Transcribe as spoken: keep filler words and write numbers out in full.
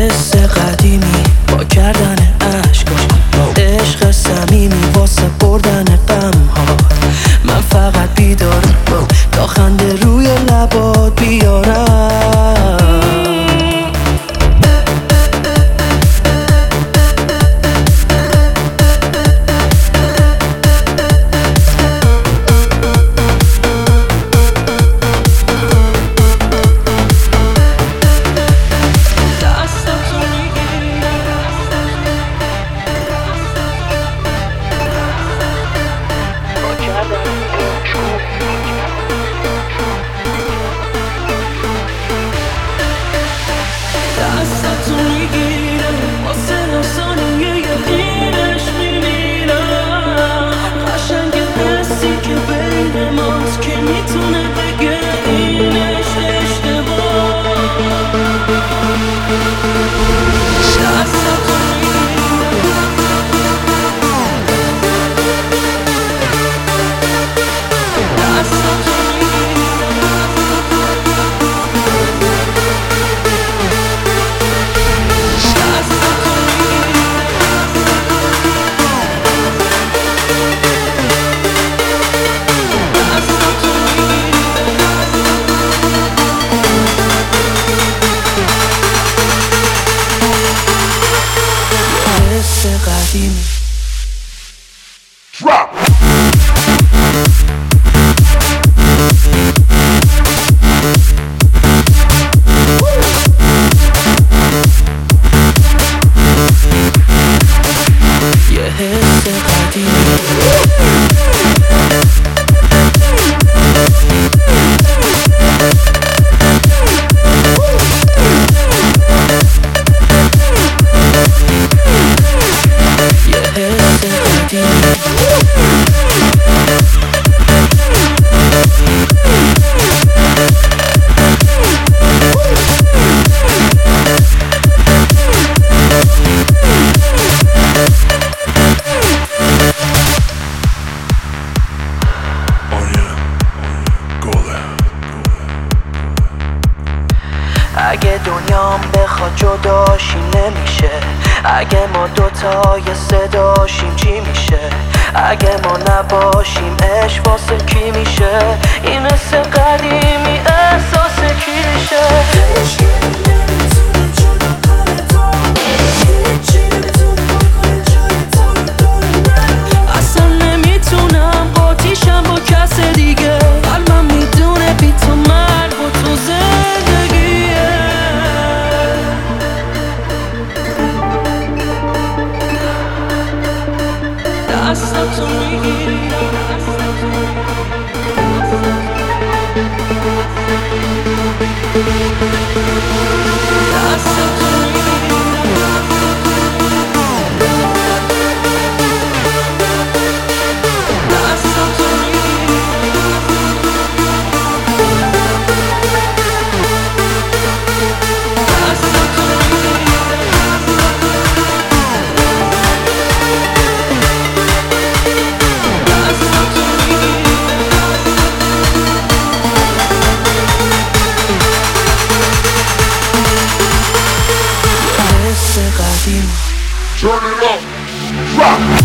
حس قدیمی با کردن عشقاش، با عشق صمیمی واسه بردن غم ها. من فقط بیدارم تا خنده روی لبات بیارم. Drop! یه حس قدیمی اگه دنیام بخواد جداشی نمیشه. اگه ما دوتای صداشیم چی میشه؟ اگه ما نباشیم عشق واسه کی میشه؟ این حس قدیمی احساس کی میشه؟ اصلا نمیتونم قاطیشم با کس دیگه. قلبم میدونه بی تو مرگ و تو زندگیه. دستاتو میگیری Turn it up, drop.